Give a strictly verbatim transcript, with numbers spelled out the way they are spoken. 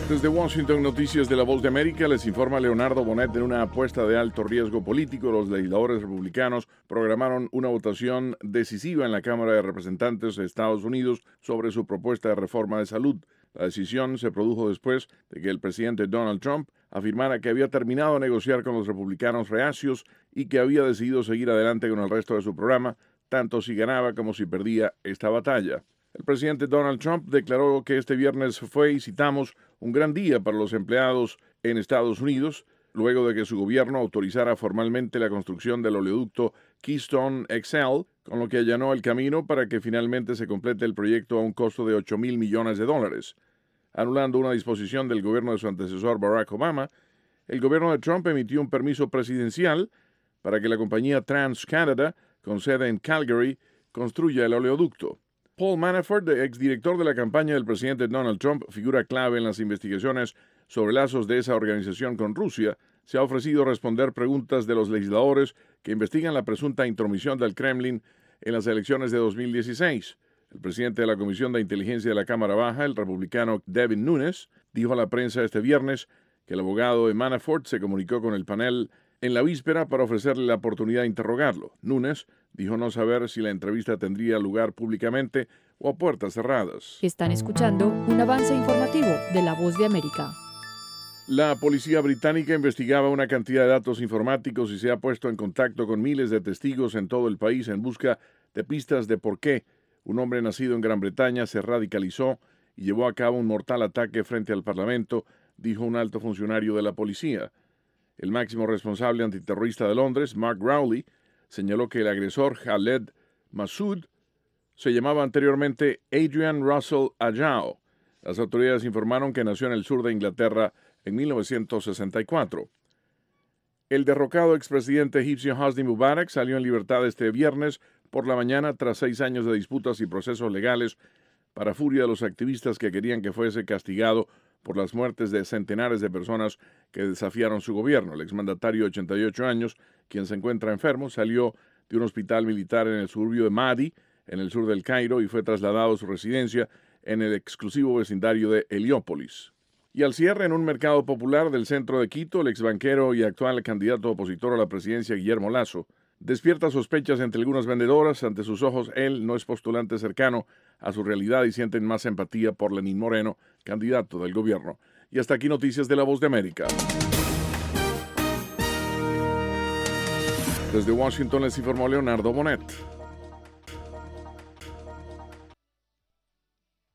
Desde Washington, Noticias de la Voz de América, les informa Leonardo Bonet. En una apuesta de alto riesgo político, los legisladores republicanos programaron una votación decisiva en la Cámara de Representantes de Estados Unidos sobre su propuesta de reforma de salud. La decisión se produjo después de que el presidente Donald Trump afirmara que había terminado de negociar con los republicanos reacios y que había decidido seguir adelante con el resto de su programa, tanto si ganaba como si perdía esta batalla. El presidente Donald Trump declaró que este viernes fue, y citamos, un gran día para los empleados en Estados Unidos, luego de que su gobierno autorizara formalmente la construcción del oleoducto Keystone X L, con lo que allanó el camino para que finalmente se complete el proyecto a un costo de ocho mil millones de dólares. Anulando una disposición del gobierno de su antecesor Barack Obama, el gobierno de Trump emitió un permiso presidencial para que la compañía TransCanada, con sede en Calgary, construya el oleoducto. Paul Manafort, exdirector de la campaña del presidente Donald Trump, figura clave en las investigaciones sobre lazos de esa organización con Rusia, se ha ofrecido responder preguntas de los legisladores que investigan la presunta intromisión del Kremlin en las elecciones de dos mil dieciséis. El presidente de la Comisión de Inteligencia de la Cámara Baja, el republicano Devin Nunes, dijo a la prensa este viernes que el abogado de Manafort se comunicó con el panel en la víspera para ofrecerle la oportunidad de interrogarlo. Nunes dijo no saber si la entrevista tendría lugar públicamente o a puertas cerradas. Están escuchando un avance informativo de La Voz de América. La policía británica investigaba una cantidad de datos informáticos y se ha puesto en contacto con miles de testigos en todo el país en busca de pistas de por qué un hombre nacido en Gran Bretaña se radicalizó y llevó a cabo un mortal ataque frente al Parlamento, dijo un alto funcionario de la policía. El máximo responsable antiterrorista de Londres, Mark Rowley, señaló que el agresor Khaled Massoud se llamaba anteriormente Adrian Russell Ajao. Las autoridades informaron que nació en el sur de Inglaterra en mil novecientos sesenta y cuatro. El derrocado expresidente egipcio Hosni Mubarak salió en libertad este viernes por la mañana tras seis años de disputas y procesos legales, para furia de los activistas que querían que fuese castigado por las muertes de centenares de personas que desafiaron su gobierno. El exmandatario de ochenta y ocho años, quien se encuentra enfermo, salió de un hospital militar en el suburbio de Mahdi, en el sur del Cairo, y fue trasladado a su residencia en el exclusivo vecindario de Heliópolis. Y al cierre, en un mercado popular del centro de Quito, el exbanquero y actual candidato opositor a la presidencia, Guillermo Lasso, despierta sospechas entre algunas vendedoras. Ante sus ojos, él no es postulante cercano a su realidad y sienten más empatía por Lenín Moreno, candidato del gobierno. Y hasta aquí Noticias de la Voz de América. Desde Washington les informó Leonardo Bonet.